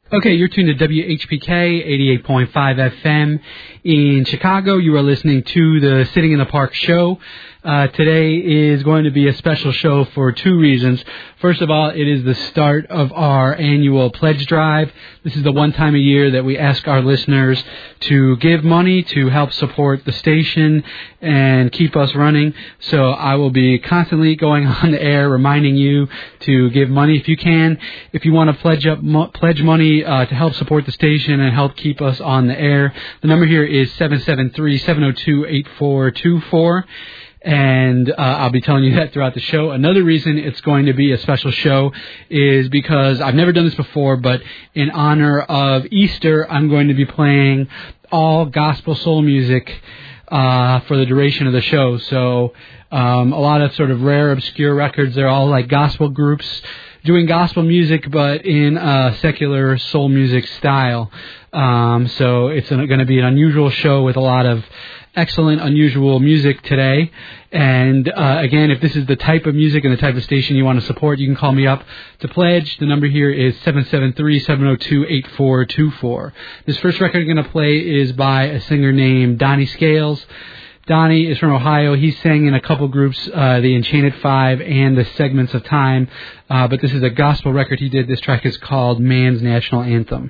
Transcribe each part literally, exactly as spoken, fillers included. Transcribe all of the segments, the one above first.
Okay, you're tuned to W H P K eighty-eight point five F M in Chicago. You are listening to the Sitting in the Park show. Uh, today is going to be a special show for two reasons. First of all, it is the start of our annual pledge drive. This is the one time a year that we ask our listeners to give money to help support the station and keep us running. So I will be constantly going on the air reminding you to give money if you can. If you want to pledge up mo- pledge money uh, to help support the station and help keep us on the air, the number here is seven seven three, seven oh two, eight four two four. And uh, I'll be telling you that throughout the show. Another reason it's going to be a special show is because I've never done this before, but in honor of Easter, I'm going to be playing all gospel soul music uh, for the duration of the show. So um, a lot of sort of rare, obscure records. They're all like gospel groups doing gospel music, but in a secular soul music style. Um, so it's going to be an unusual show with a lot of excellent, unusual music today. And uh, again, if this is the type of music and the type of station you want to support, you can call me up to pledge. The number here is seven seven three, seven oh two, eight four two four. This first record I'm going to play is by a singer named Donnie Scales. Donnie is from Ohio. He sang in a couple groups, uh, the Enchanted Five and the Segments of Time. Uh, but this is a gospel record he did. This track is called Man's National Anthem.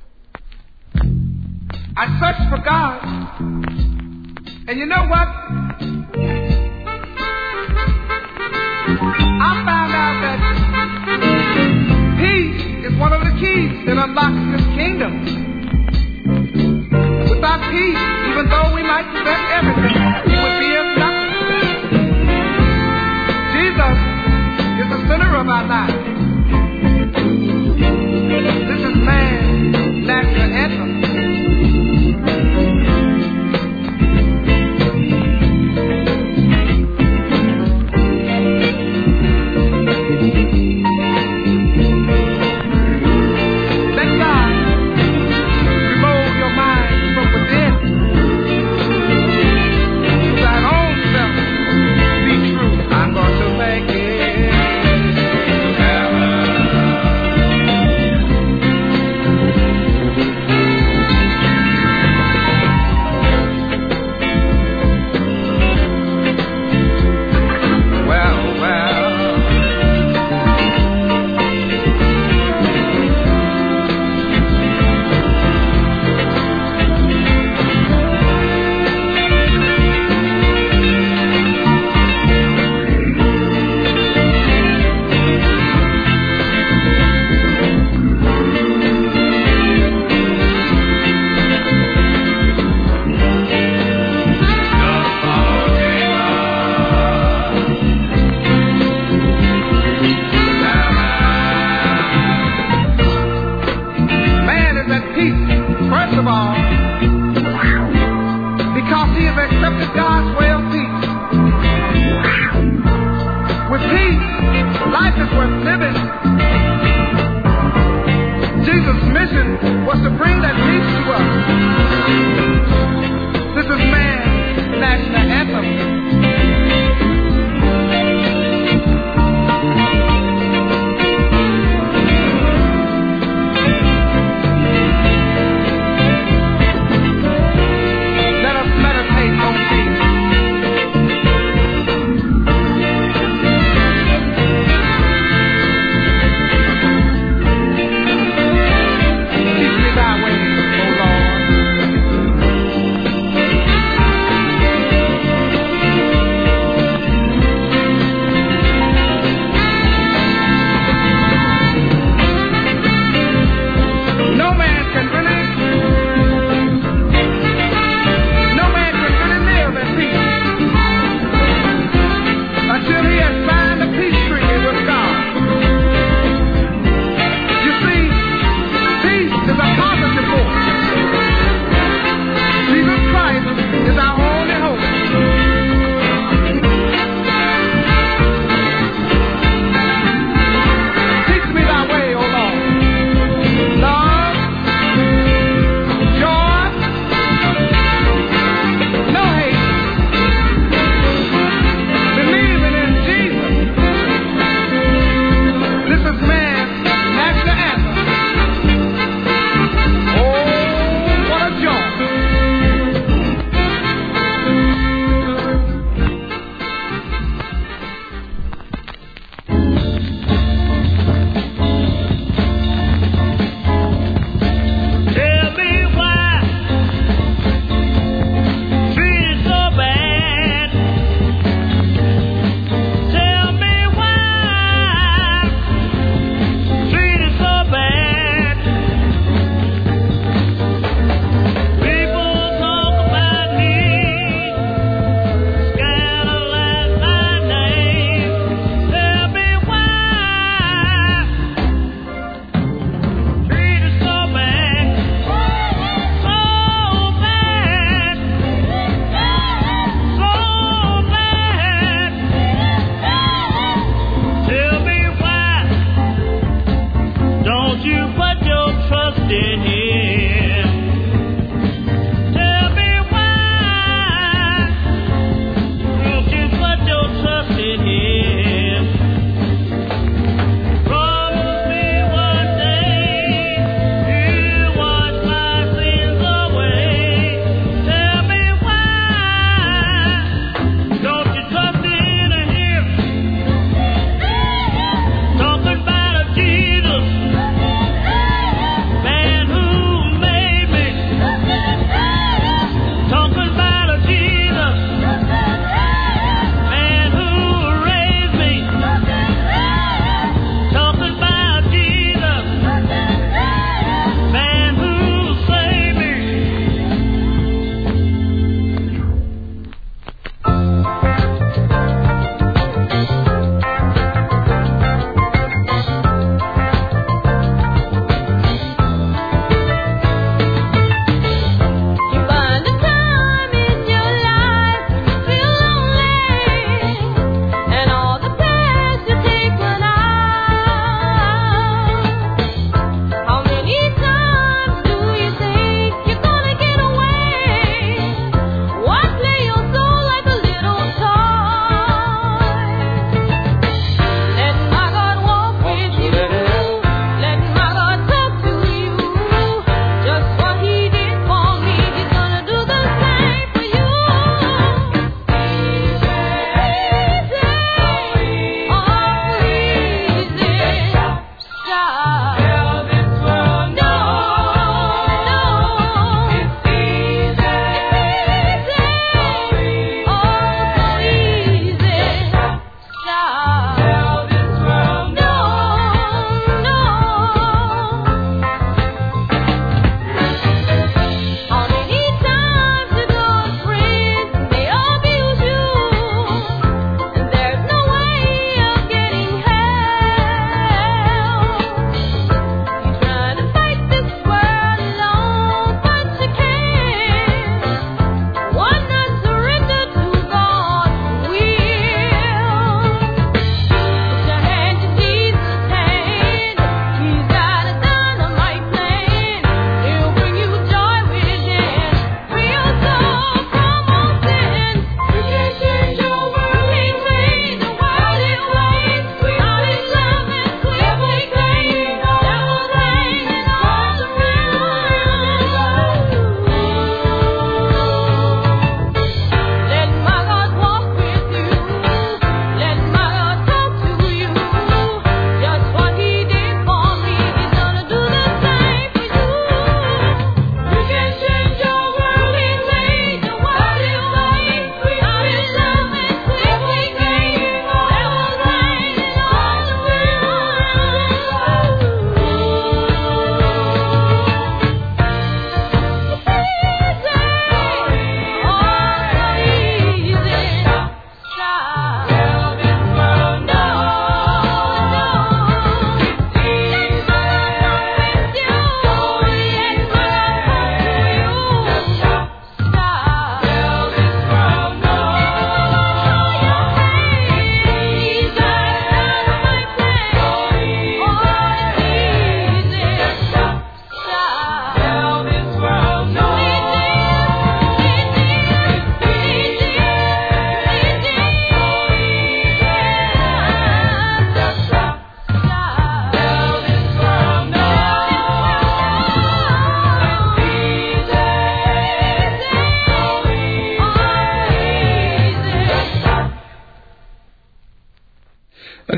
I searched for God. And you know what? I found out that peace is one of the keys that unlocks this kingdom. Without peace, even though we might possess everything, we would be as nothing. Jesus is the center of our life. This is man's national anthem.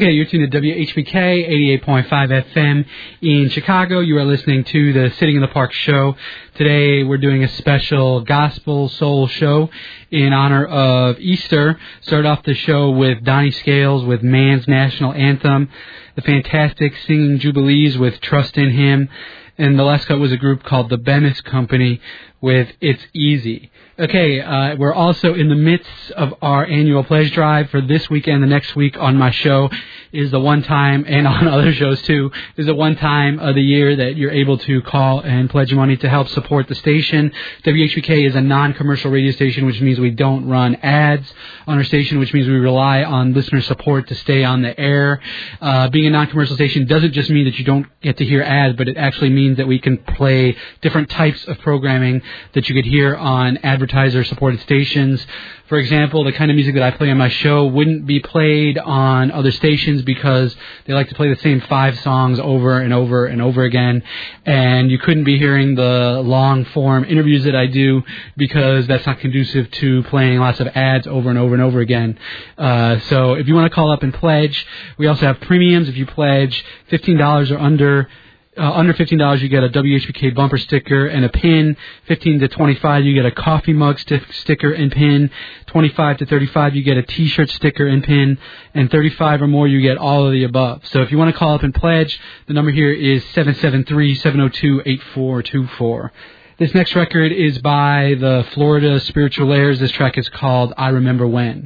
Okay, you're tuned to W H B K eighty-eight point five F M in Chicago. You are listening to the Sitting in the Park show. Today we're doing a special gospel soul show in honor of Easter. Start off the show with Donnie Scales with Man's National Anthem, the Fantastic Singing Jubilees with Trust in Him, and the last cut was a group called the Bemis Company with It's Easy. Okay, uh, we're also in the midst of our annual pledge drive for this weekend. The next week on my show is the one time, and on other shows too, is the one time of the year that you're able to call and pledge money to help support the station. W H B K is a non-commercial radio station, which means we don't run ads on our station, which means we rely on listener support to stay on the air. Uh, being a non-commercial station doesn't just mean that you don't get to hear ads, but it actually means that we can play different types of programming that you could hear on advertiser-supported stations. For example, the kind of music that I play on my show wouldn't be played on other stations because they like to play the same five songs over and over and over again. And you couldn't be hearing the long-form interviews that I do because that's not conducive to playing lots of ads over and over and over again. Uh, so if you want to call up and pledge, we also have premiums. If you pledge fifteen dollars or under, Uh, under fifteen dollars, you get a W H B K bumper sticker and a pin. fifteen to twenty-five, you get a coffee mug st- sticker and pin. twenty-five to thirty-five, you get a T-shirt sticker and pin. And thirty-five or more, you get all of the above. So if you want to call up and pledge, the number here is seven seven three, seven oh two, eight four two four. This next record is by the Florida Spiritualaires. This track is called I Remember When.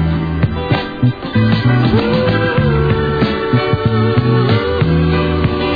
Ooh.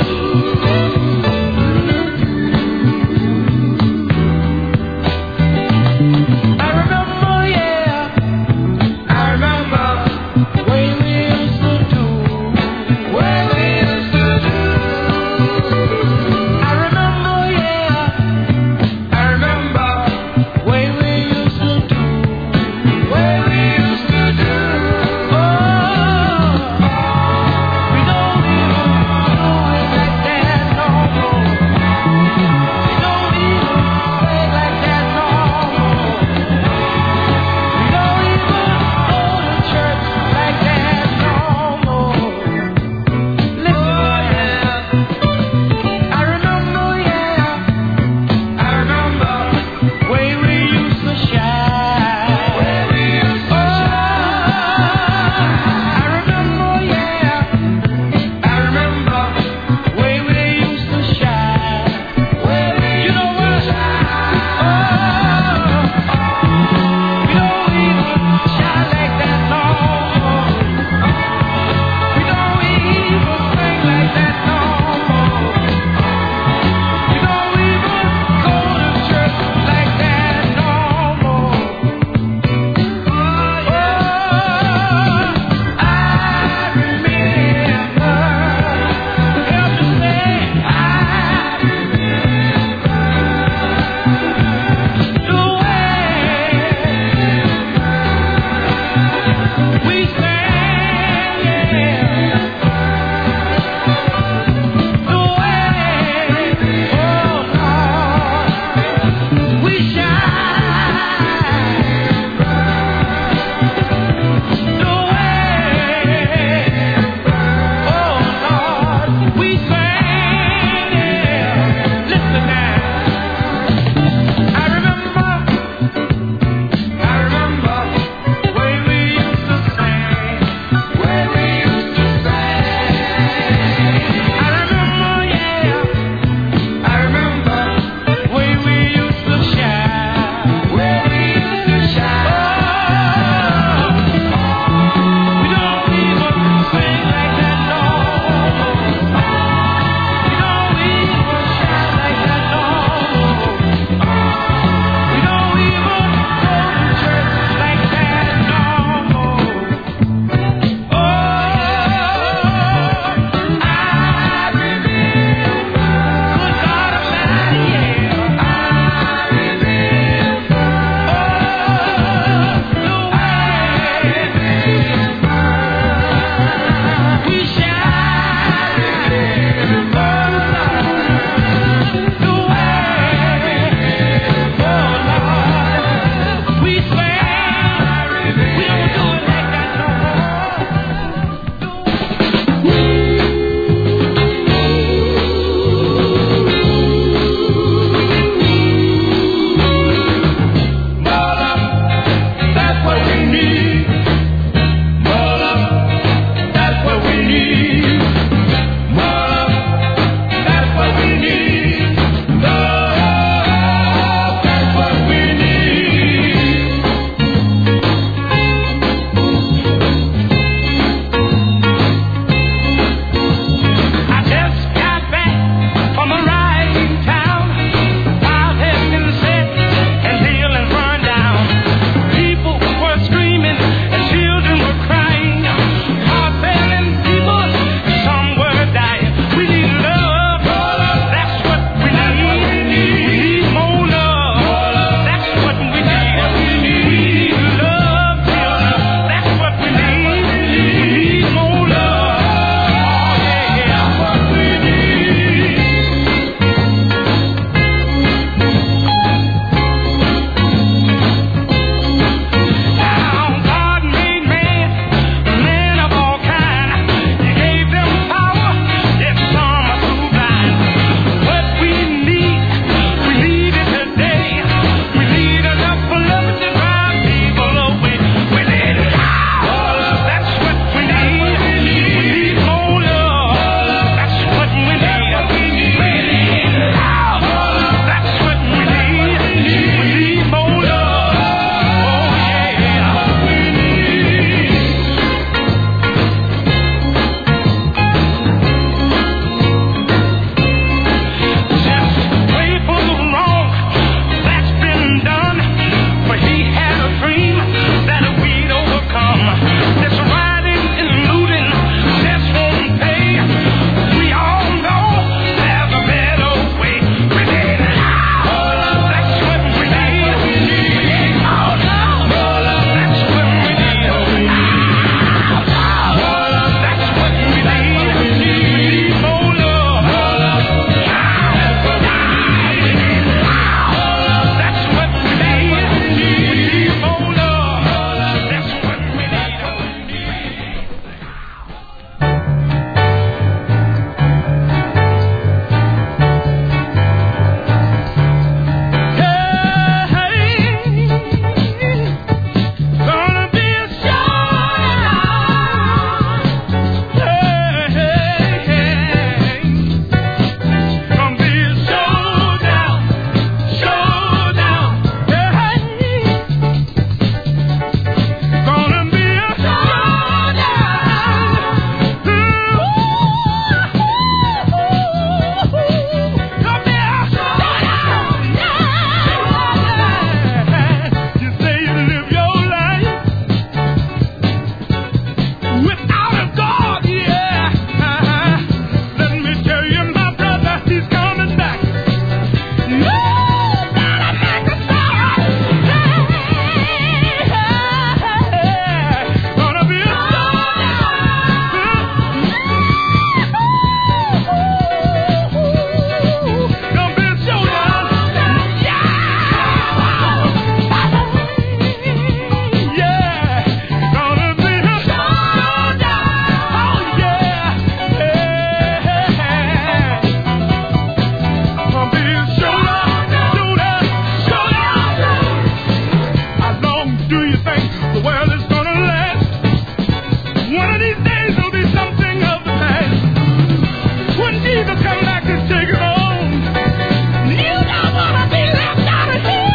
the world is gonna last. One of these days there'll be something of the past. When Jesus comes back to take it home, you don't wanna be left out of here.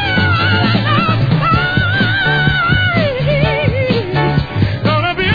Gonna be a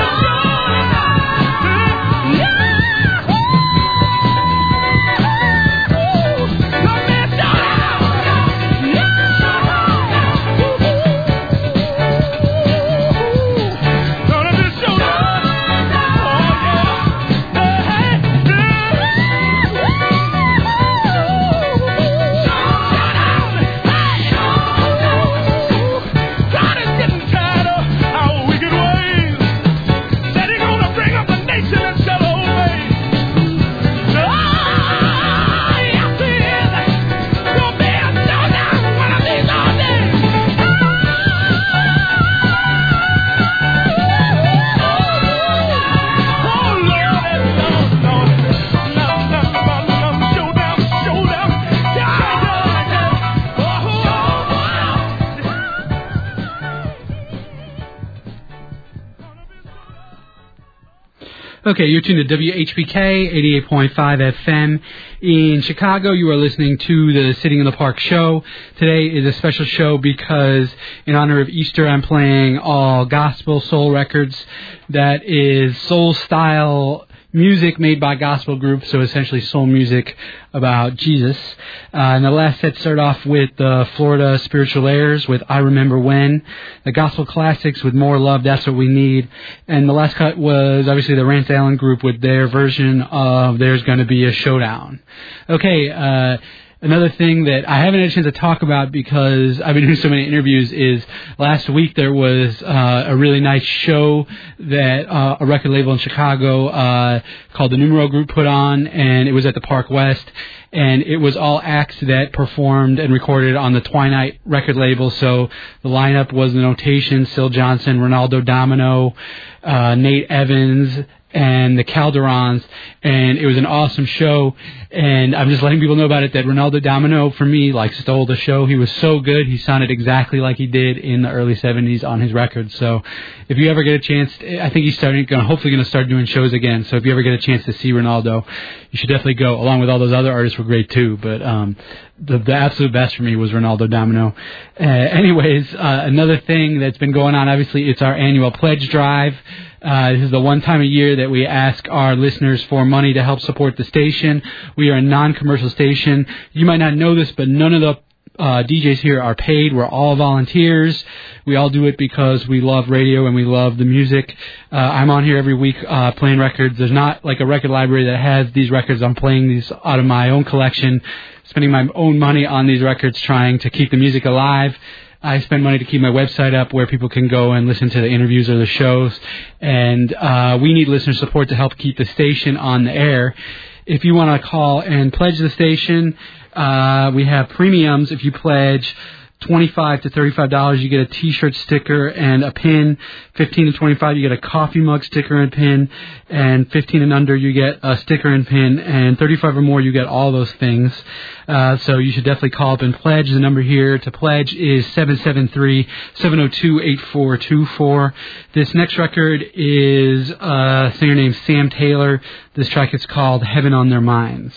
Okay, you're tuned to W H P K, eighty-eight point five F M. In Chicago, you are listening to the Sitting in the Park show. Today is a special show because in honor of Easter, I'm playing all gospel soul records. That is soul-style music made by gospel groups, so essentially soul music about Jesus. Uh, and the last set started off with the Florida Spiritual Airs with I Remember When, the gospel classics with More Love, That's What We Need. And the last cut was obviously the Rance Allen group with their version of There's Gonna Be a Showdown. Okay, uh... Another thing that I haven't had a chance to talk about because I've been doing so many interviews is last week there was uh, a really nice show that uh, a record label in Chicago uh, called the Numero Group put on, and it was at the Park West. And it was all acts that performed and recorded on the Twilight record label. So the lineup was The Notation, Syl Johnson, Ronaldo Domino, uh, Nate Evans, and the Calderons, and it was an awesome show, and I'm just letting people know about it that Ronaldo Domino, for me, like, stole the show. He was so good. He sounded exactly like he did in the early seventies on his records. So if you ever get a chance, I think he's starting, gonna, hopefully going to start doing shows again, so if you ever get a chance to see Ronaldo, you should definitely go, along with all those other artists were great too, but um, the, the absolute best for me was Ronaldo Domino. Uh, anyways, uh, another thing that's been going on, obviously, it's our annual pledge drive. Uh, this is the one time a year that we ask our listeners for money to help support the station. We are a non-commercial station. You might not know this, but none of the uh, D Js here are paid. We're all volunteers. We all do it because we love radio and we love the music. Uh, I'm on here every week uh, playing records. There's not like a record library that has these records. I'm playing these out of my own collection, spending my own money on these records, trying to keep the music alive. I spend money to keep my website up where people can go and listen to the interviews or the shows. And uh, we need listener support to help keep the station on the air. If you want to call and pledge the station, uh, we have premiums. If you pledge twenty-five to thirty-five dollars, you get a T-shirt sticker and a pin. fifteen to twenty-five, you get a coffee mug sticker and pin. And fifteen and under, you get a sticker and pin. And thirty-five or more, you get all those things. Uh, so you should definitely call up and pledge. The number here to pledge is seven seven three, seven oh two, eight four two four. This next record is a singer named Sam Taylor. This track is called Heaven on Their Minds.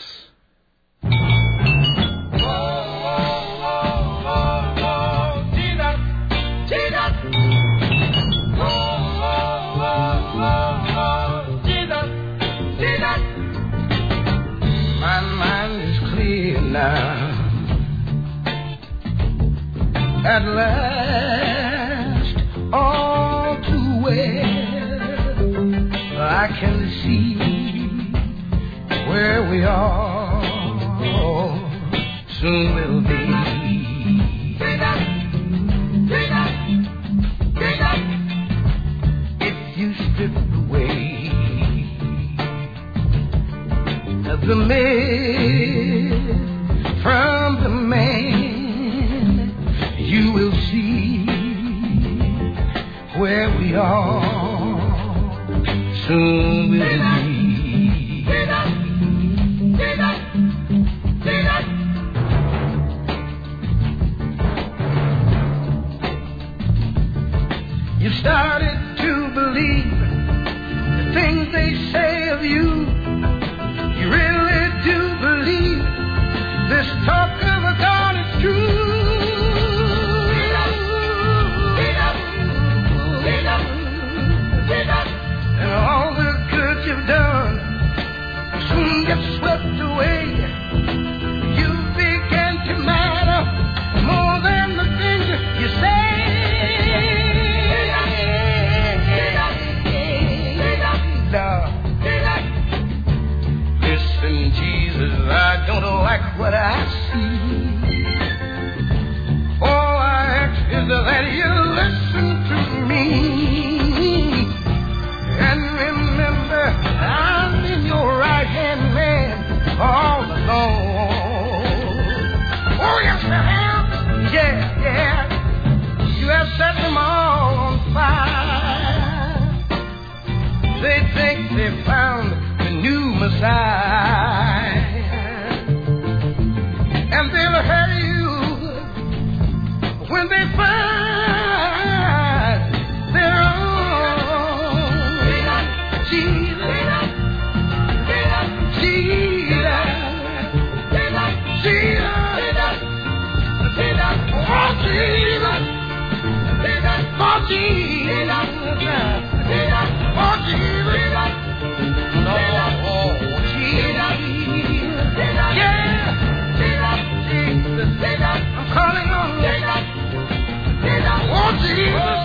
At last, all too well, I can see where we are, soon will be. If you strip away the myth from the man, you will see where we are, soon will be. You started to believe the things they say of you. You really do believe this talk of a God is true. And all the good you've done soon gets swept away. You begin to matter more than the things you say. Listen, Jesus, I don't like what I see. All I ask is that you listen to me. And remember, I'm in your right hand, man, all alone. Oh, yes, I have. Yeah, yeah. You have set them all on fire. They think they found the new Messiah. And they'll hurt you when they find their own. Jesus, Jesus, Jesus, oh Jesus, oh Jesus, oh Jesus, oh Jesus, yeah, Jesus, I'm calling on you, oh Jesus.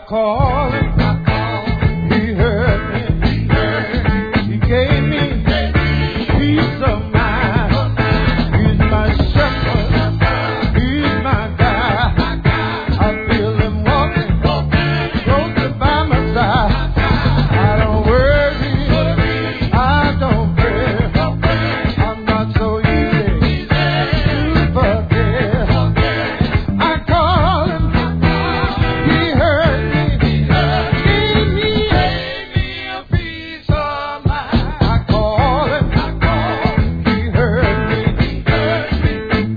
called him. He heard me. He gave me peace of mind. He's my shepherd. He's my guide. I feel him walking closer by my side. I don't worry. I don't care. I'm not so easy to forget. I call him. He heard me. Gave me a peace of mind. I call him. He heard me. Gave me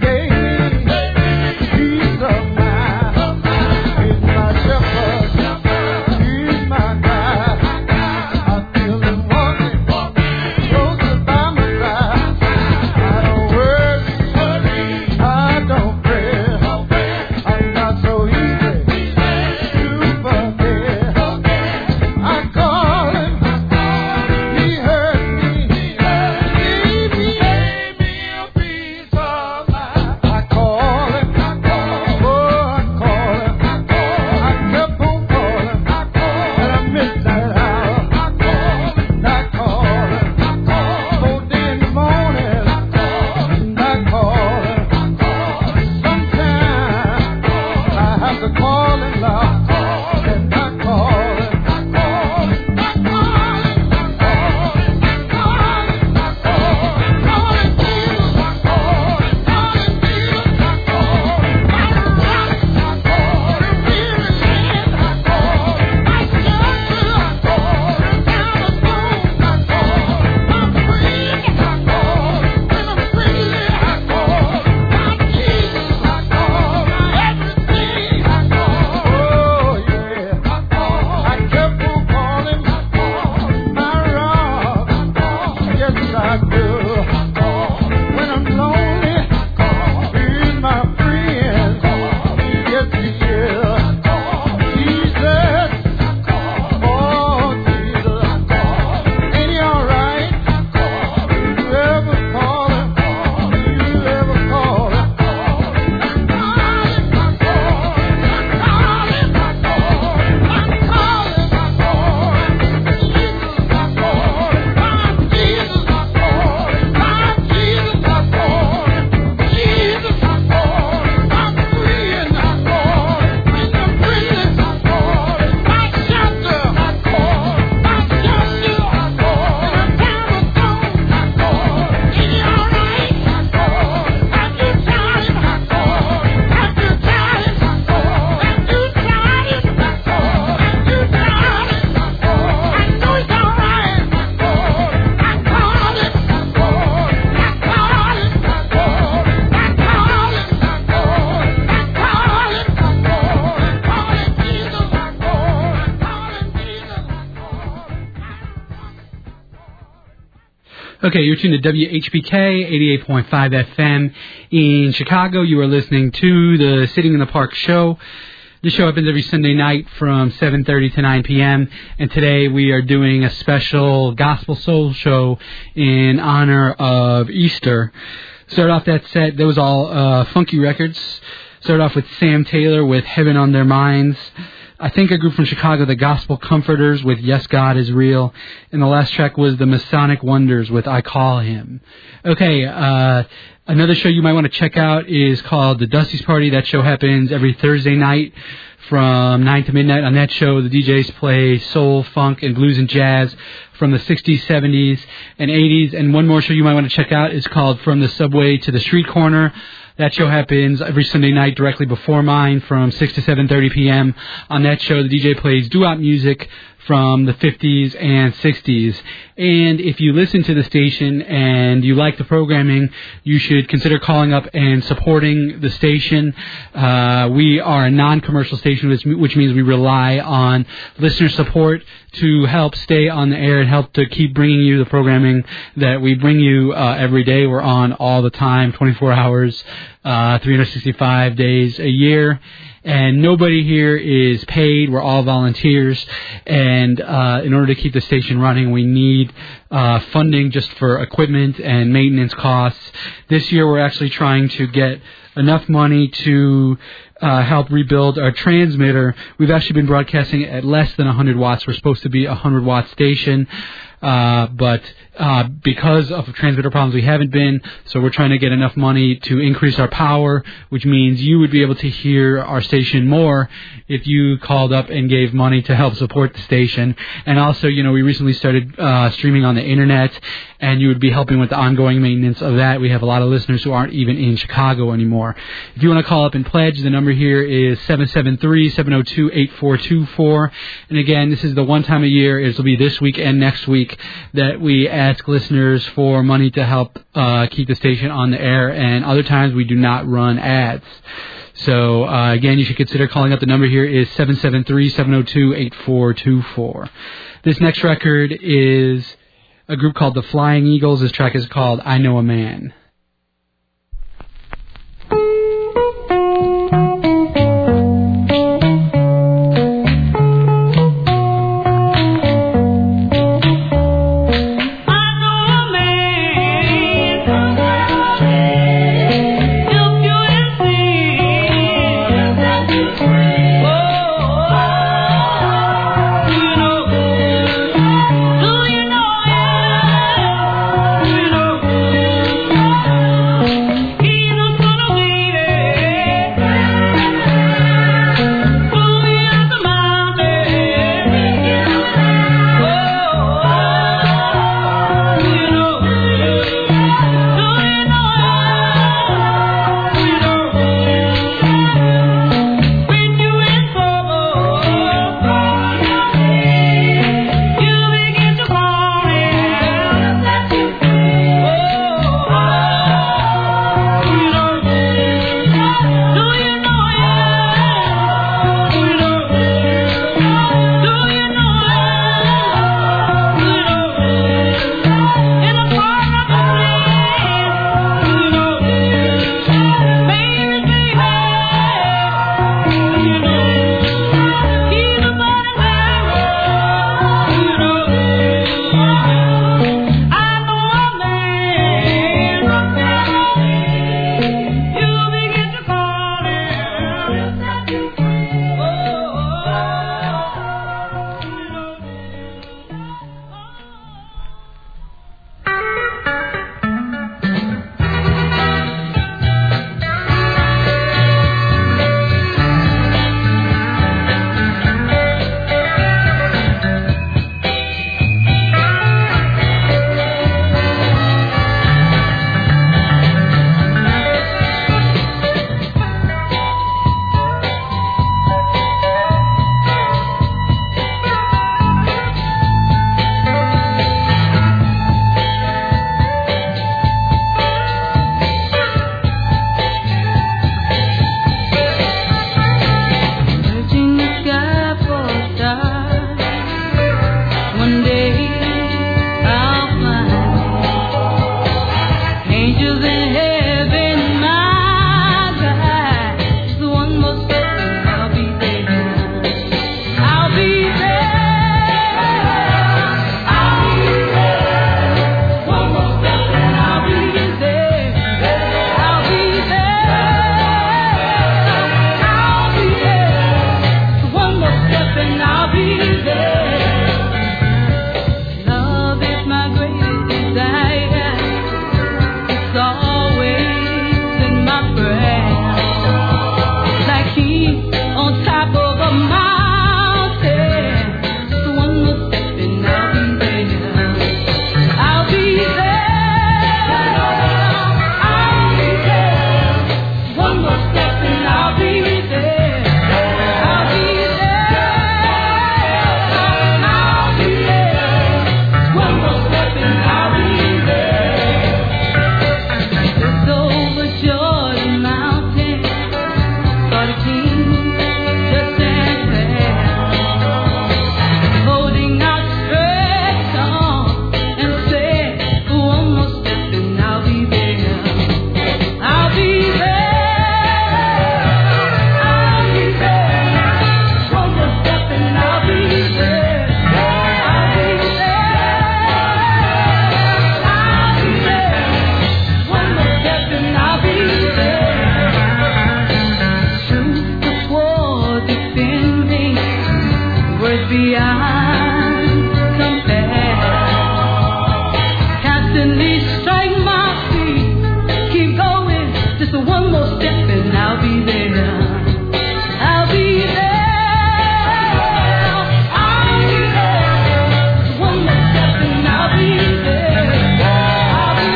peace of mind. He's my shepherd. He's my guide. I feel him walking closer by my side. I don't worry. I don't pray. I'm not so easy to forget. I call him. He heard me. Gave me a peace of mind. I call him. Oh, I call him. I kept on calling. At a midnight hour. I call him. Both day in the morning. I call him. Sometimes I have to call him loud. And I call him. I call him. I call him. I call him. I call him. Call him Jesus. I call him. Call him Jesus. I call him. My rock. I call him. Weary land. I call him. My shelter. I call him. Down the road. I call him. My friend. I call him. When I'm free, I call him. My Jesus. I call him. My everything. I call him. Oh yeah. I call him. I kept on calling. I call him. My rock. I call him. Yes, I do. I call him. When I'm lonely, I call him. He's my friend. Yes, he is. Jesus. Oh, Jesus. Ain't he all right? You ever call him? You ever call him? I call him. I call him. I call him. I call him. I call him. I call him. Jesus. I call him. My Jesus. I call him. My Jesus. I call him. Jesus. I call him. My friend. I call him. In the prison. I call him. My shelter. I call him. My shelter. I call him. In a town of stone. I call him. Ain't he all right? I call him. Have you tried him? I call him. Have you tried him? I call him. Have you tried him? I call him. Have you tried him? I call him. I know he's all right. I call him. I call him. I call him. I call him. I call him. I call him. I call him. I call him. I call him. Call him Jesus. I call him. Call him Jesus. I call him. Okay, you're tuned to W H P K eighty-eight point five F M in Chicago. You are listening to the Sitting in the Park show. The show happens every Sunday night from seven thirty to nine p.m. And today we are doing a special Gospel Soul show in honor of Easter. Started off that set, that was all uh, funky records. Started off with Sam Taylor with Heaven on Their Minds. I think a group from Chicago, the Gospel Comforters, with Yes, God is Real. And the last track was the Masonic Wonders with I Call Him. Okay, uh, another show you might want to check out is called The Dusty's Party. That show happens every Thursday night from nine to midnight. On that show, the D Js play soul, funk, and blues and jazz from the sixties, seventies, and eighties. And one more show you might want to check out is called From the Subway to the Street Corner. That show happens every Sunday night directly before mine from six to seven thirty p.m. On that show, the D J plays doo-wop music from the fifties and sixties. And if you listen to the station and you like the programming, you should consider calling up and supporting the station. Uh, we are a non-commercial station, which, which means we rely on listener support to help stay on the air and help to keep bringing you the programming that we bring you uh, every day. We're on all the time, twenty-four hours, uh, three hundred sixty-five days a year. And nobody here is paid. We're all volunteers. And uh, in order to keep the station running, we need uh, funding just for equipment and maintenance costs. This year, we're actually trying to get enough money to uh, help rebuild our transmitter. We've actually been broadcasting at less than one hundred watts. We're supposed to be a one hundred watt station. Uh, but, uh, because of transmitter problems, we haven't been, so we're trying to get enough money to increase our power, which means you would be able to hear our station more if you called up and gave money to help support the station. And also, you know, we recently started, uh, streaming on the internet, and you would be helping with the ongoing maintenance of that. We have a lot of listeners who aren't even in Chicago anymore. If you want to call up and pledge, the number here is seven seven three, seven oh two, eight four two four. And again, this is the one time a year, it'll be this week and next week, that we ask listeners for money to help uh, keep the station on the air, and other times we do not run ads. So, uh, again, you should consider calling up. The number here is seven seven three, seven oh two, eight four two four. This next record is a group called the Flying Eagles. This track is called I Know a Man. Do you know, yeah? Do you know? destiny strike my feet. Keep going, just one more step and I'll be there. I'll be there. I'll be there. Just one more step and I'll be there. I'll be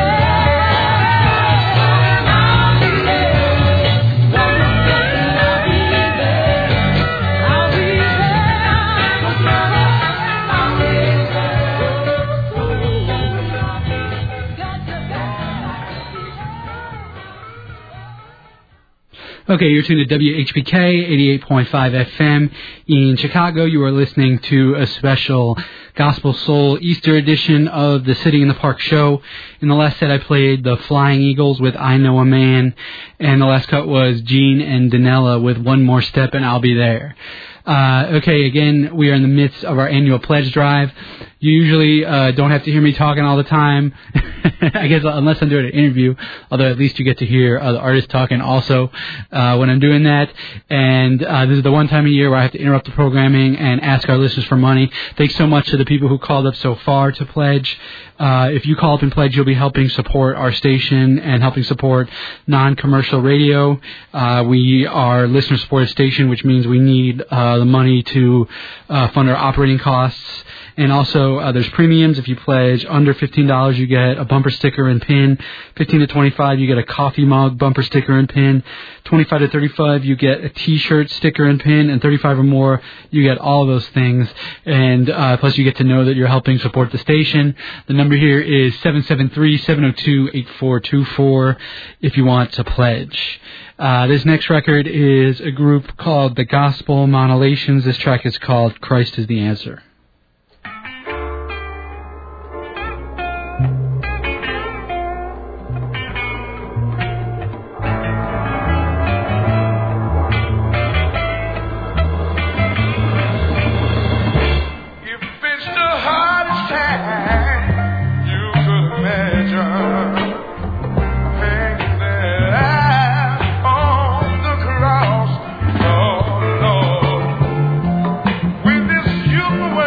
there. I'll be there. One more step and I'll be there. I'll be Okay, you're tuned to W H P K eighty-eight point five F M in Chicago. You are listening to a special Gospel Soul Easter edition of the Sitting in the Park show. In the last set, I played the Flying Eagles with I Know a Man, and the last cut was Gene and Danella with One More Step and I'll Be There. Uh, okay, again, we are in the midst of our annual pledge drive. You usually uh, don't have to hear me talking all the time, I guess, unless I'm doing an interview, although at least you get to hear uh, the artist talking also uh, when I'm doing that. And uh, this is the one time a year where I have to interrupt the programming and ask our listeners for money. Thanks so much to the people who called up so far to pledge. Uh, if you call up and pledge, you'll be helping support our station and helping support non-commercial radio. Uh, we are a listener-supported station, which means we need uh, the money to uh, fund our operating costs. And also, uh, there's premiums. If you pledge under fifteen dollars, you get a bumper sticker and pin. fifteen to twenty-five, you get a coffee mug, bumper sticker and pin. twenty-five to thirty-five, you get a T-shirt, sticker and pin. And thirty-five or more, you get all those things. And uh, plus, you get to know that you're helping support the station. The number here is seven seven three, seven oh two, eight four two four if you want to pledge. Uh, this next record is a group called the Gospel Monolations. This track is called Christ is the Answer. When this human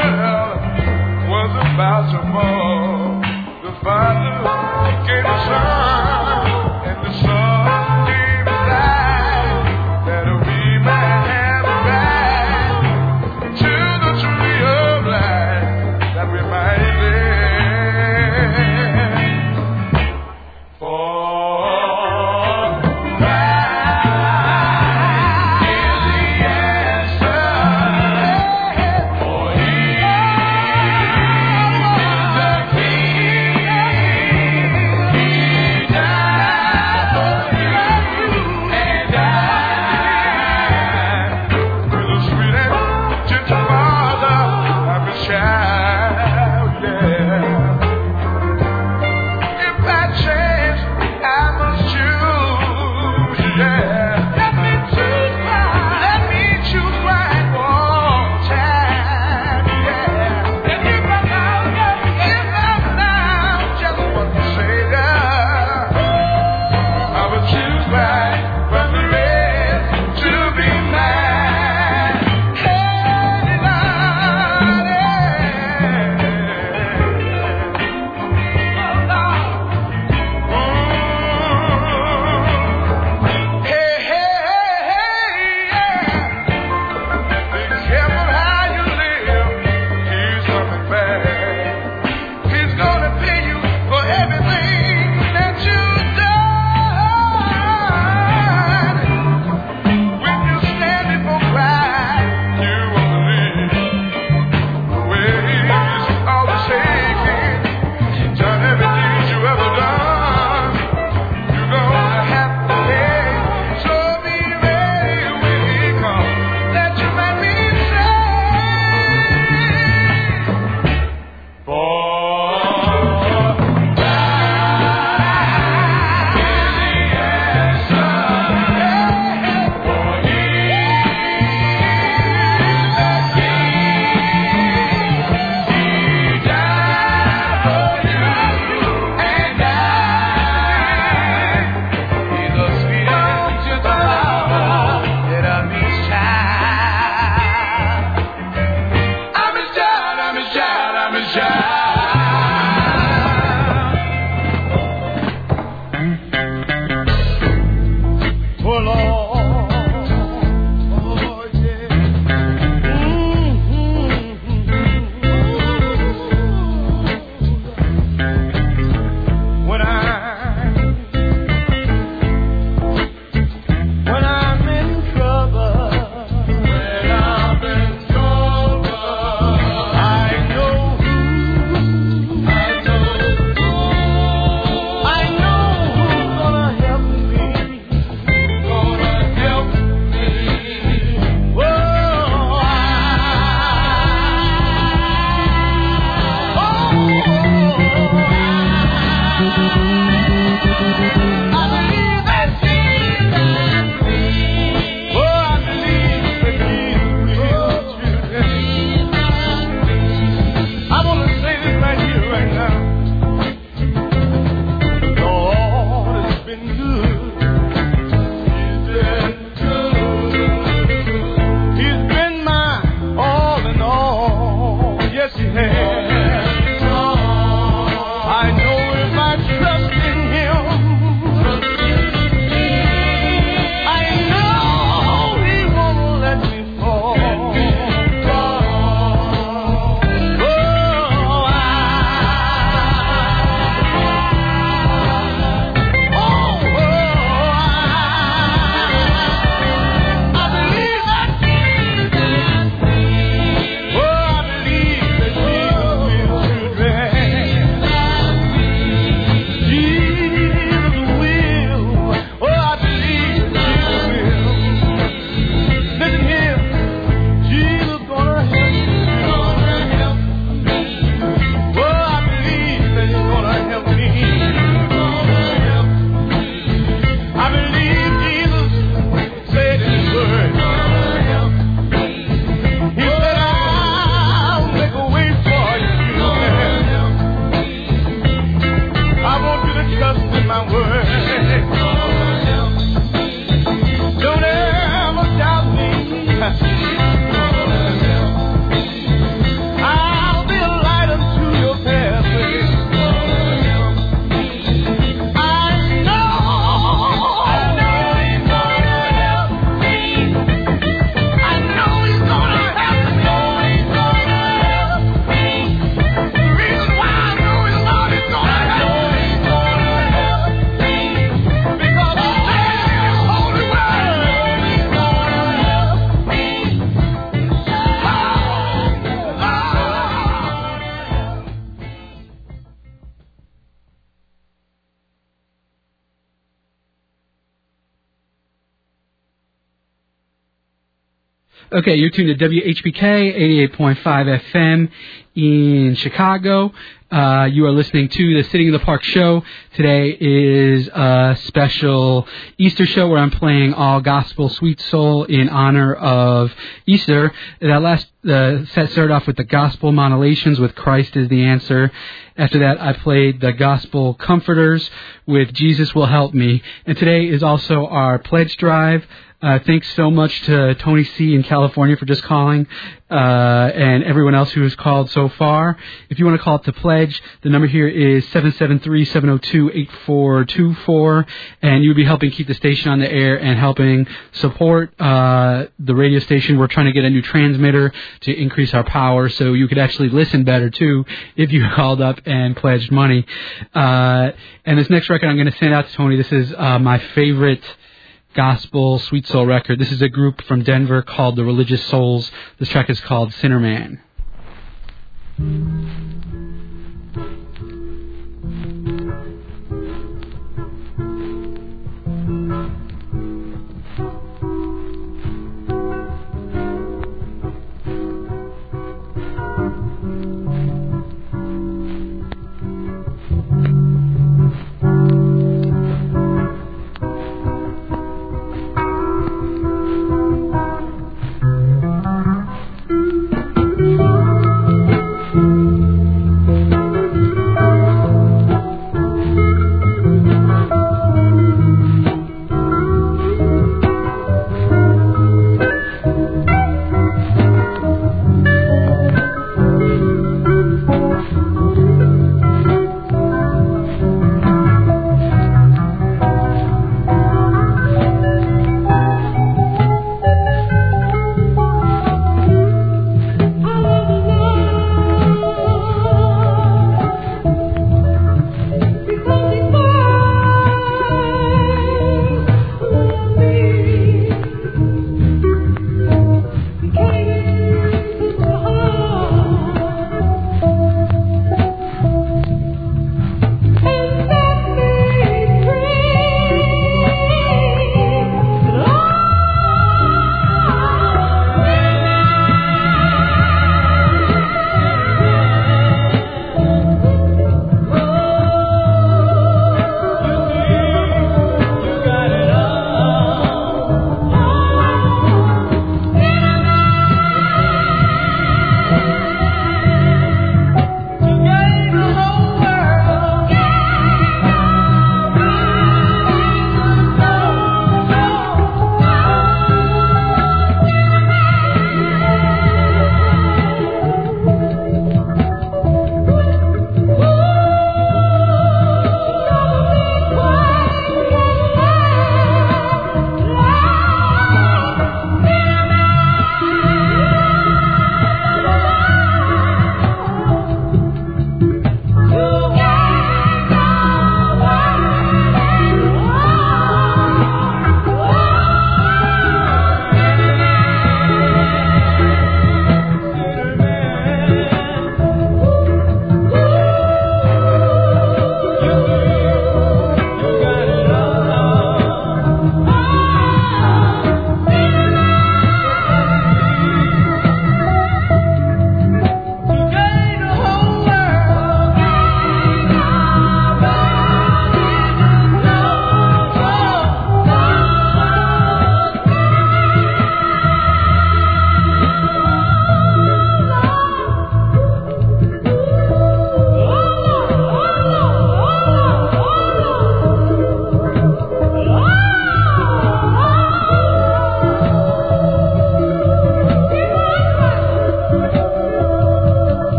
Okay, you're tuned to W H P K eighty-eight point five F M in Chicago. Uh, you are listening to the Sitting in the Park show. Today is a special Easter show where I'm playing all gospel sweet soul in honor of Easter. That last uh, set started off with the gospel modulations with Christ is the Answer. After that, I played the gospel comforters with Jesus Will Help Me. And today is also our pledge drive. Uh, thanks so much to Tony C. in California for just calling, uh, and everyone else who has called so far. If you want to call up to pledge, the number here is seven seven three, seven oh two, eight four two four, and you would be helping keep the station on the air and helping support uh, the radio station. We're trying to get a new transmitter to increase our power so you could actually listen better, too, if you called up and pledged money. Uh, and this next record I'm going to send out to Tony. This is uh, my favorite gospel sweet soul record. This is a group from Denver called the Religious Souls. This track is called Sinner Man.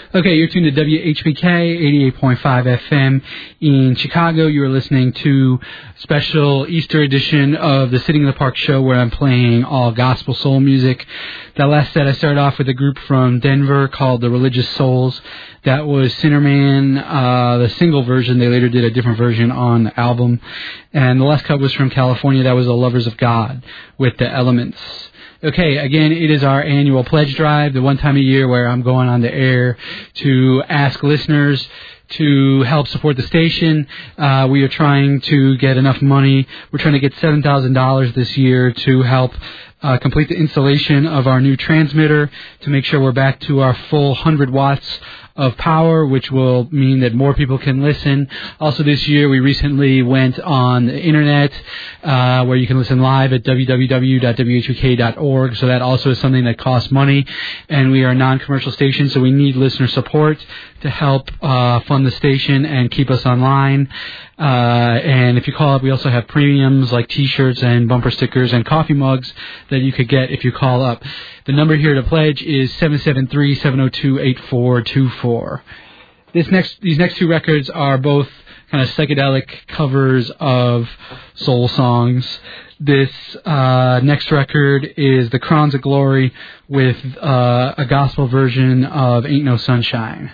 Okay, you're tuned to W H P K, eighty-eight point five F M in Chicago. You are listening to a special Easter edition of the Sitting in the Park show where I'm playing all gospel soul music. That last set I started off with a group from Denver called the Religious Souls. That was Sinnerman, uh, the single version. They later did a different version on the album. And the last cut was from California. That was the Lovers of God with the Elements. Okay, again, it is our annual pledge drive, the one time a year where I'm going on the air to ask listeners to help support the station. Uh, we are trying to get enough money. We're trying to get seven thousand dollars this year to help uh, complete the installation of our new transmitter to make sure we're back to our full one hundred watts of power, which will mean that more people can listen. Also this year, we recently went on the internet, uh, where you can listen live at w w w dot w h p k dot org. So that also is something that costs money. And we are a non-commercial station, so we need listener support to help uh, fund the station and keep us online. Uh, and if you call up, we also have premiums like T-shirts and bumper stickers and coffee mugs that you could get if you call up. The number here to pledge is seven seven three, seven oh two, eight four two four. This next, these next two records are both kind of psychedelic covers of soul songs. This uh, next record is The Crowns of Glory with uh, a gospel version of Ain't No Sunshine.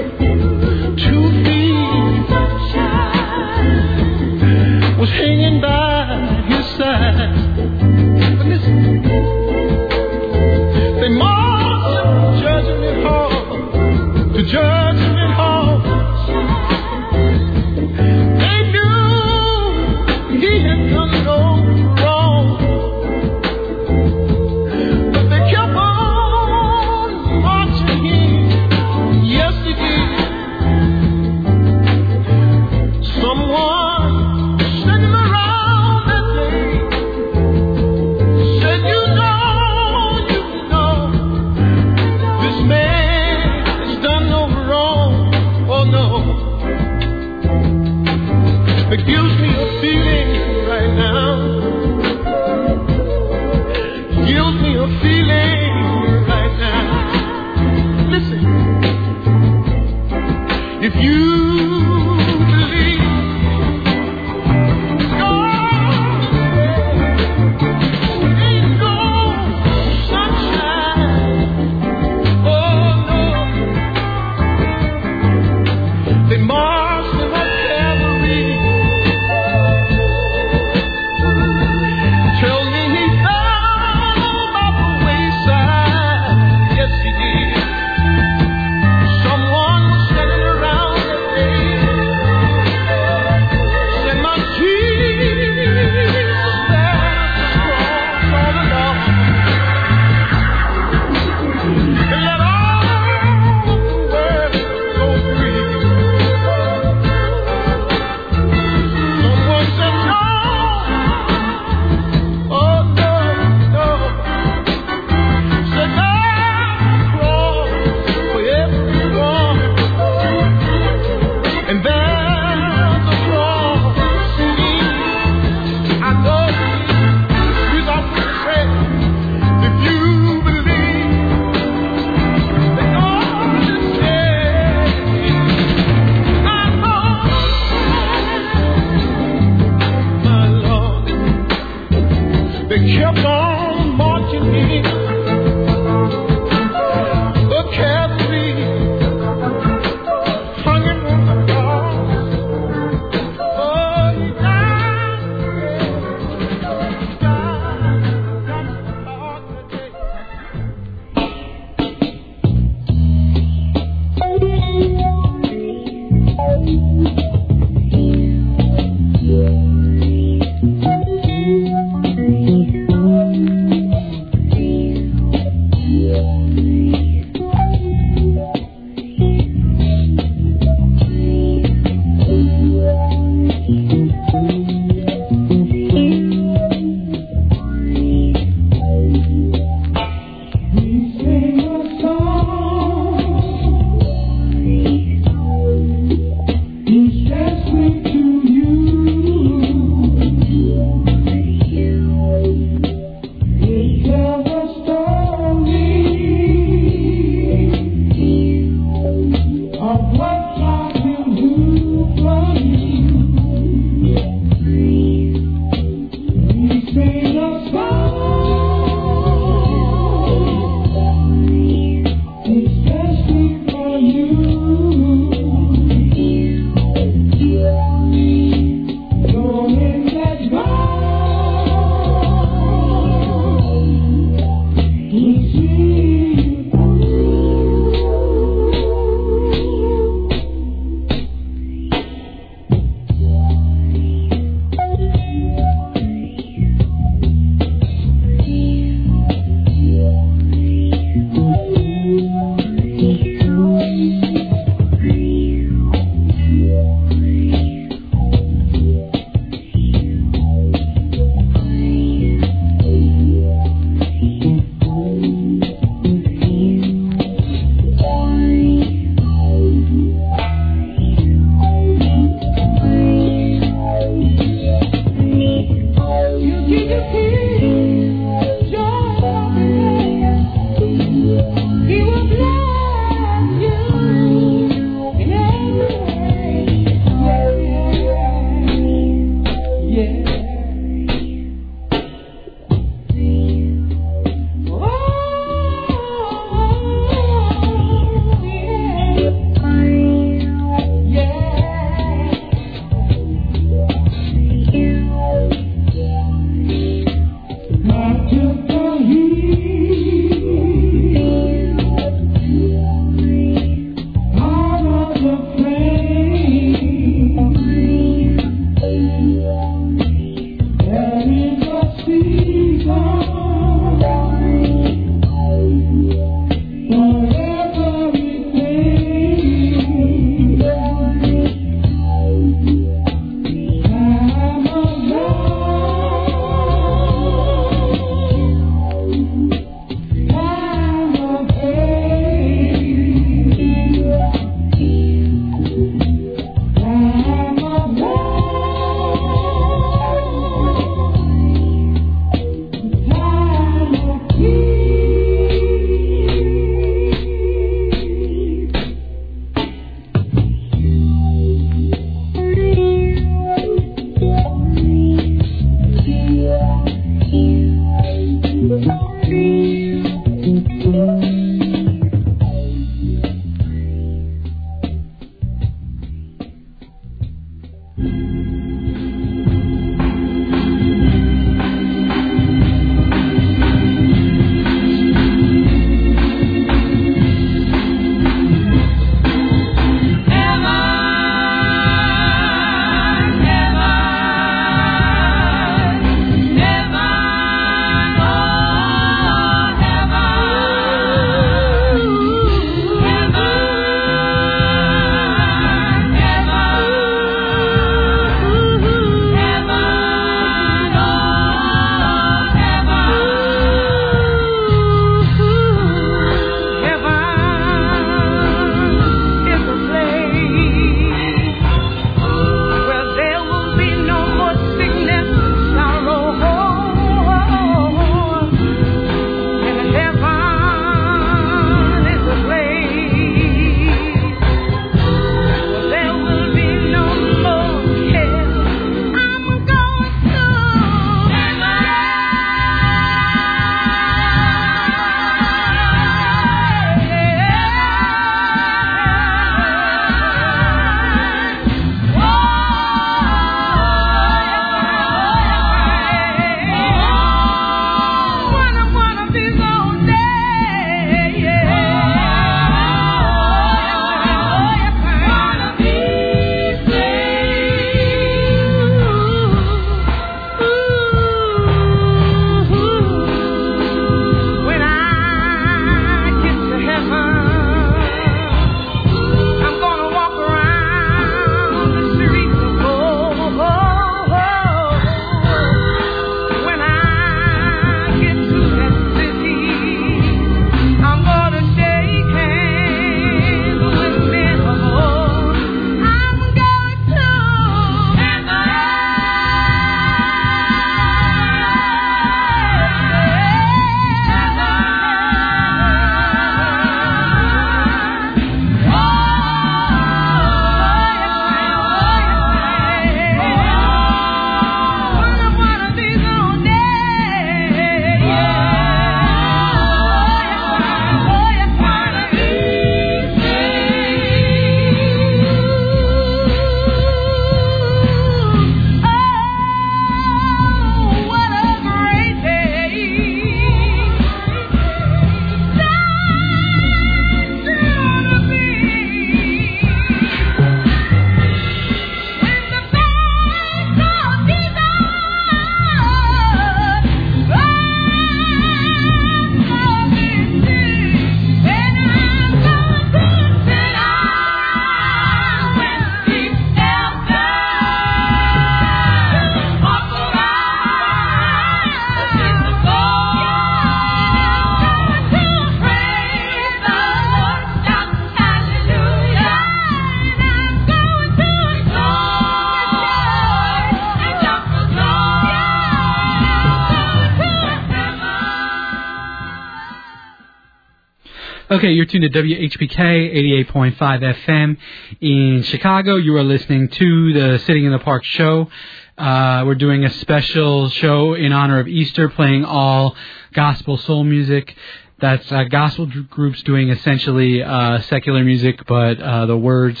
Okay, you're tuned to W H P K eighty-eight point five F M in Chicago. You are listening to the Sitting in the Park show. Uh, we're doing a special show in honor of Easter, playing all gospel soul music. That's uh, gospel groups doing essentially uh, secular music, but uh, the words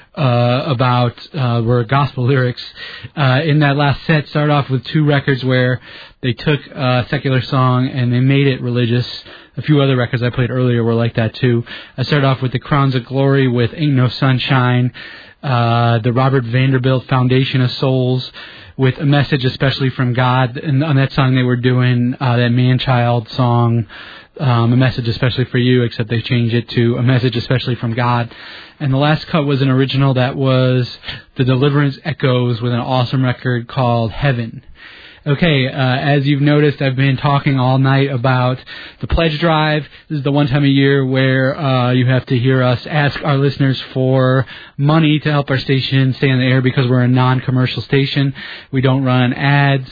uh, about uh, were gospel lyrics. Uh, in that last set, started off with two records where they took a secular song and they made it religious. A few other records I played earlier were like that too. I started off with the Crowns of Glory with Ain't No Sunshine, uh, the Robert Vanderbilt Foundation of Souls with A Message Especially from God. And on that song they were doing uh, that man-child song, um, A Message Especially for You, except they changed it to A Message Especially from God. And the last cut was an original that was the Deliverance Echoes with an awesome record called Heaven. Okay, uh, as you've noticed, I've been talking all night about the pledge drive. This is the one time a year where uh, you have to hear us ask our listeners for money to help our station stay on the air because we're a non-commercial station. We don't run ads,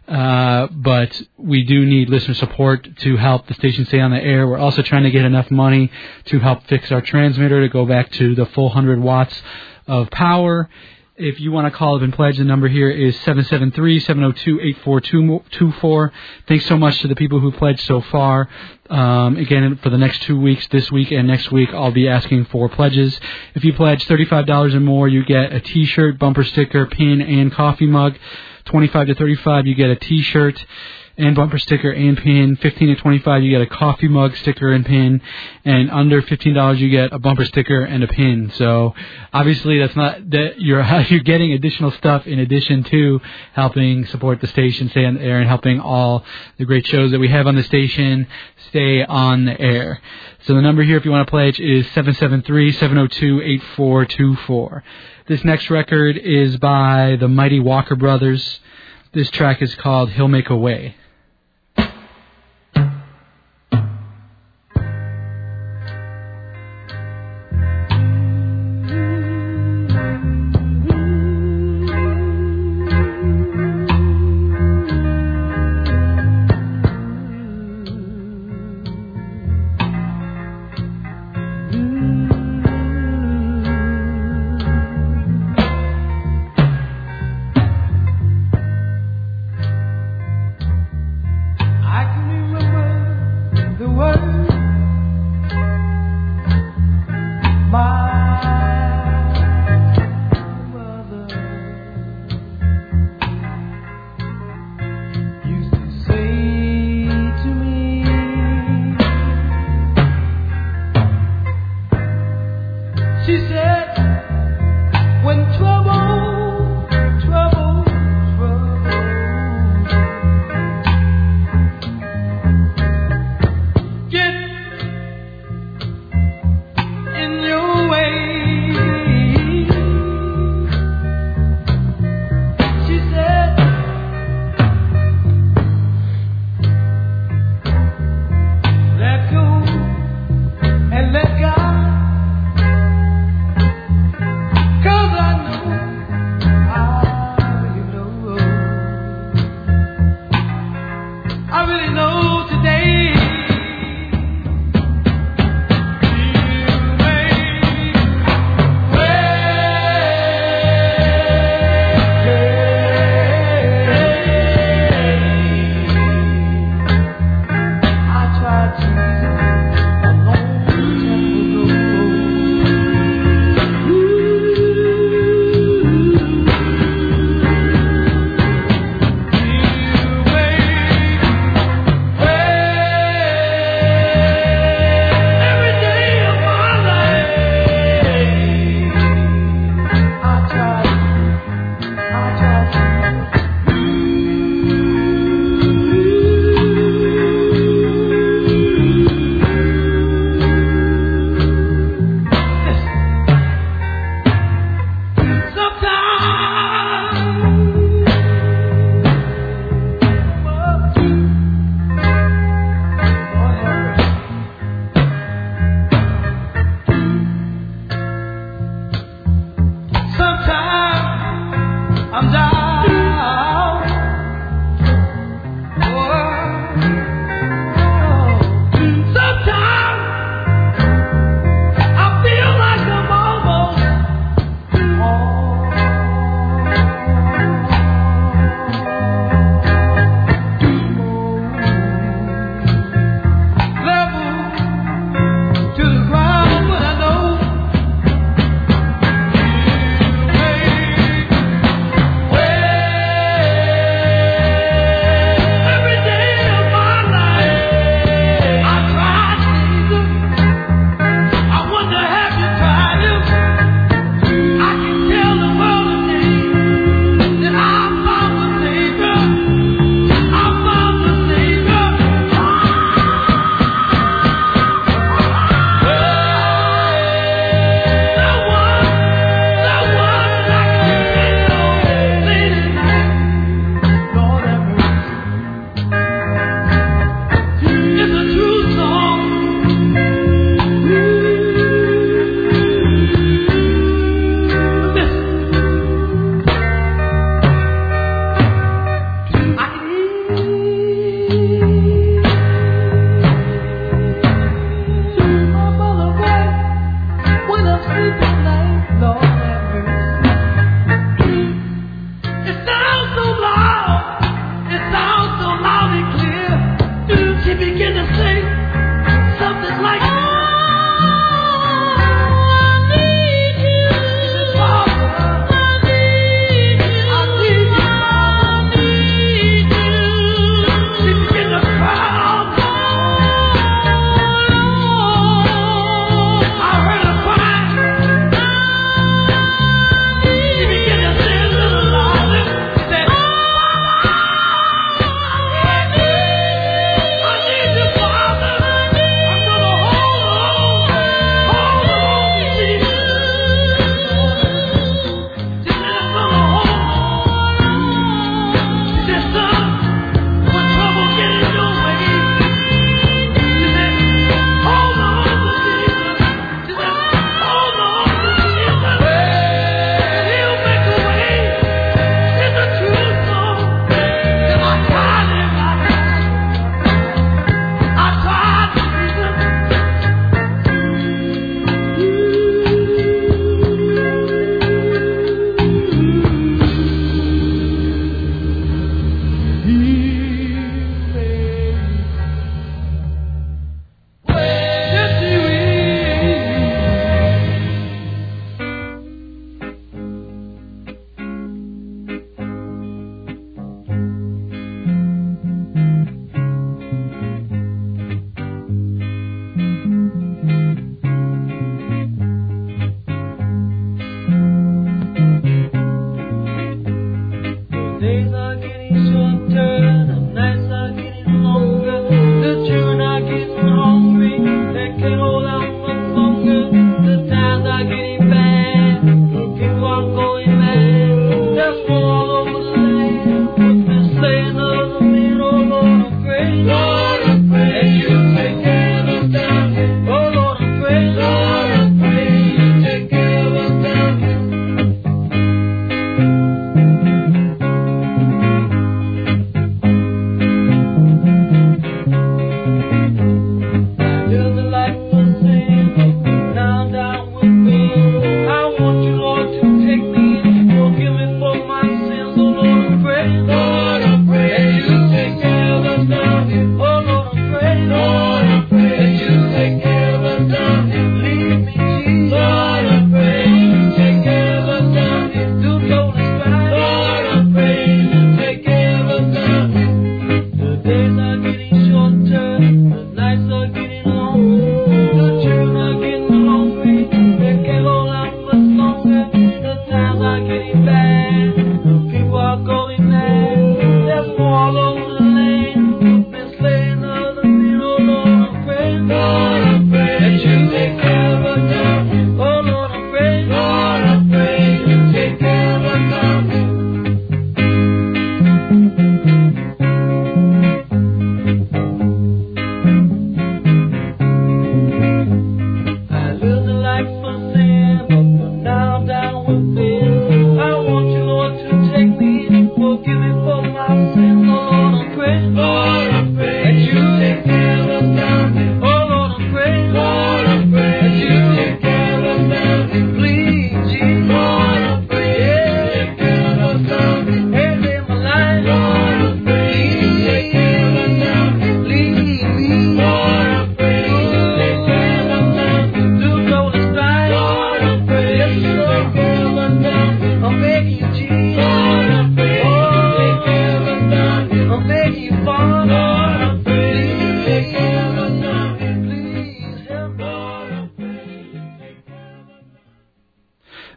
uh, but we do need listener support to help the station stay on the air. We're also trying to get enough money to help fix our transmitter to go back to the full one hundred watts of power. If you want to call up and pledge, the number here is seven seven three, seven zero two, eight four two four. Thanks so much to the people who pledged so far. Um, again, for the next two weeks, this week and next week, I'll be asking for pledges. If you pledge thirty-five dollars or more, you get a T-shirt, bumper sticker, pin, and coffee mug. twenty-five to thirty-five, you get a T-shirt and bumper sticker and pin. fifteen to twenty-five, you get a coffee mug, sticker, and pin. And under fifteen dollars, you get a bumper sticker and a pin. So obviously, that's not that you're you're getting additional stuff in addition to helping support the station stay on the air and helping all the great shows that we have on the station stay on the air. So the number here, if you want to pledge, is seven seven three, seven zero two, eight four two four. This next record is by the Mighty Walker Brothers. This track is called He'll Make a Way. Well,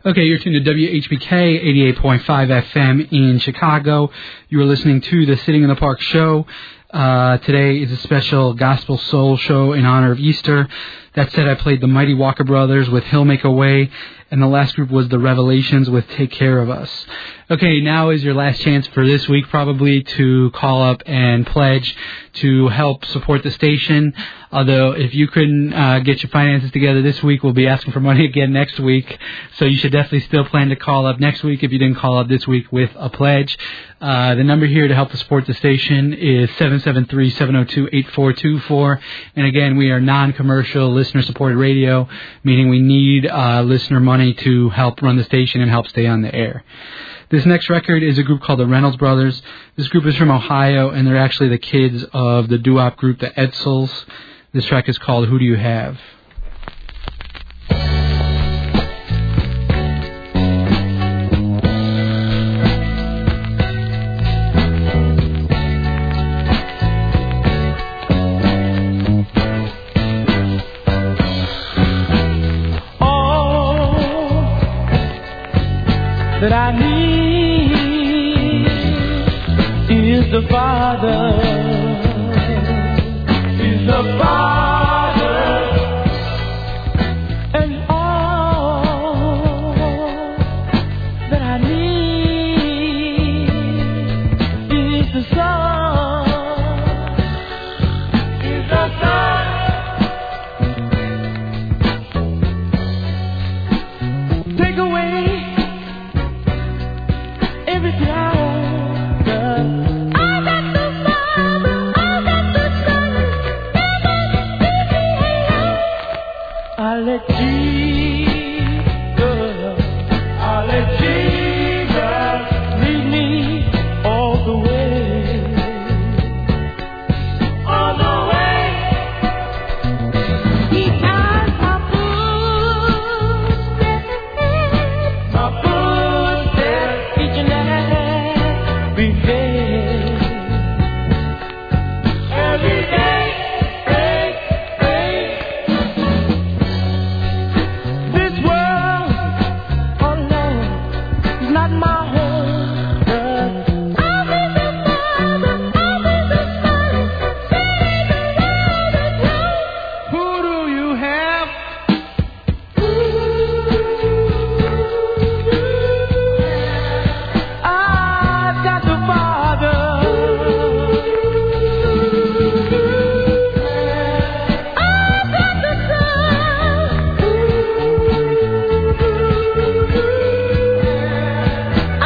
Okay, you're tuned to W H B K eighty-eight point five F M in Chicago. You are listening to the Sitting in the Park show. Uh, today is a special gospel soul show in honor of Easter. That said, I played the Mighty Walker Brothers with He'll Make a Way, and the last group was the Revelations with Take Care of Us. Okay, now is your last chance for this week probably to call up and pledge to help support the station. Although if you couldn't uh, get your finances together this week, we'll be asking for money again next week. So you should definitely still plan to call up next week if you didn't call up this week with a pledge. Uh, the number here to help to support the station is seven seven three, seven oh two, eight four two four. And again, we are non-commercial, listener-supported radio, meaning we need uh, listener money to help run the station and help stay on the air. This next record is a group called the Reynolds Brothers. This group is from Ohio, and they're actually the kids of the doo-wop group, the Edsels. This track is called Who Do You Have? That I need is the Father, is the Father, and all that I need is the Son, is the Son. Take away every cloud. I got the Father, I got the Son. I let Jesus, I let Jesus lead me all the way, all the way. He guides my footsteps, my footsteps each and every day, every day. Hey, hey. This world alone is not my home. But I'll be the Father, I'll be the Son, see the world is wrong. Who do you have? I've got the Father. I've got the Son.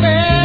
baby.